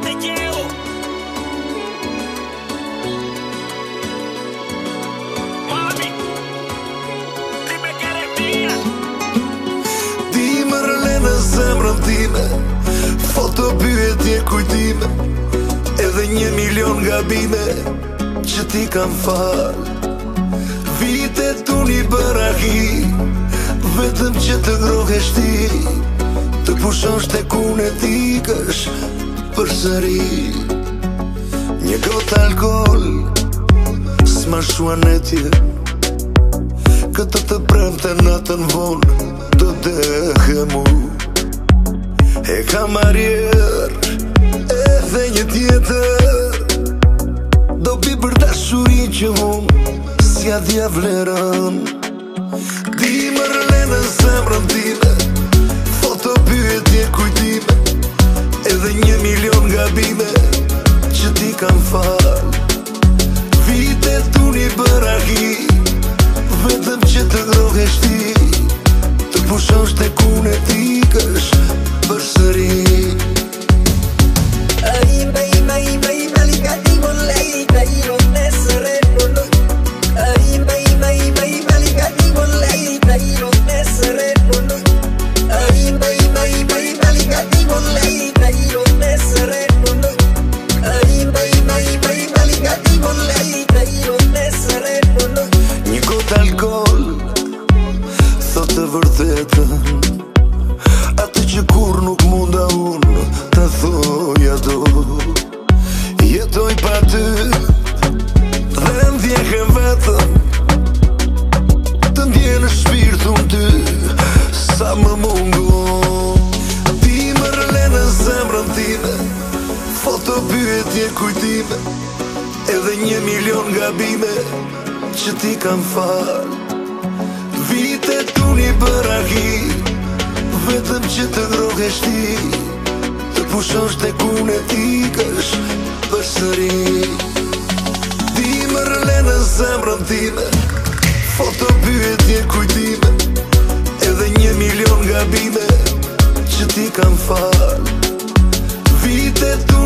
te llevo. Mami, dime que eres mía. Ti më rële në zemrën time, foto pyetje kujtime, edhe 1 milion gabime që ti kam fal. Vitet unë i bëra hi, vetëm që të ngrohesh ti, të pushosh tek unë e t'ikësh përsëri. Një gotë alkool s'ma shuan etje, këtë të premte natën vonë do dehe mu. E kam arjer edhe një tjetër, do bi për dashurin që unë si adhja vlerën. Ti më rële në zemrën time, foto pyetje kujtime, edhe 1 milion gabime që ti kam fal. Vitet unë i bëra hi, vetëm që të ngrohesh ti, të pushosh tek unë e t'ikësh përsëri. Një gotë alkool thot të vërtetën, atë që kur nuk munda unë të thoj ato. Jetoj pa ty dhe ndjehem vetëm, të ndjenë shpirtun ty sa më mungon. Ti më rële në zemrën time, foto pyetje kujtime, edhe 1 milion gabime që ti kam fal. Vitet unë i bëra hi, vetëm që të ngrohesh ti, të pushosh tek unë e t'ikësh përsëri. Ti më rële në zemrën time, foto pyetje kujtime, edhe 1 milion gabime që ti kam fal. Vitet unë